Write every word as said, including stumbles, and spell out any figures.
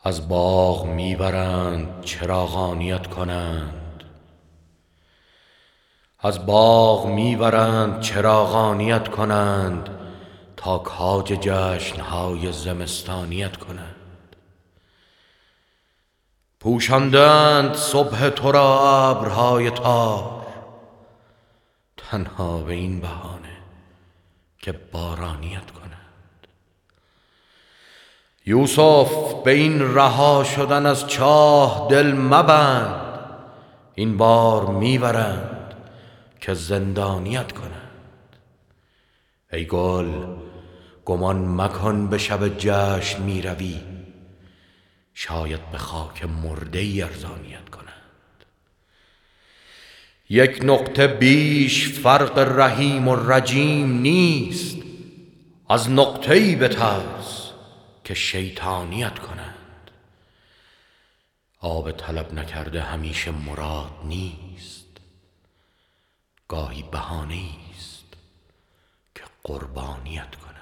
از باغ میبرند چراغانیت کنند، از باغ میبرند چراغانیت کنند، تا کاج جشنهای زمستانیت کنند. پوشاندند صبح تو را ابرهای تار، تنها به این بهانه که بارانیت کنند. یوسف به این رها شدن از چاه دل مبند، این بار میبرند که زندانیت کنند. ای گل گمان مکن به شب جشن میروی، شاید به خاک مرده ای ارزانیت کنند. یک نقطه بیش فرق رحیم و رجیم نیست، از نقطه ای بترس که شیطانیت کنند. آب طلب نکرده همیشه مراد نیست، گاهی بهانه است که قربانیت کنند.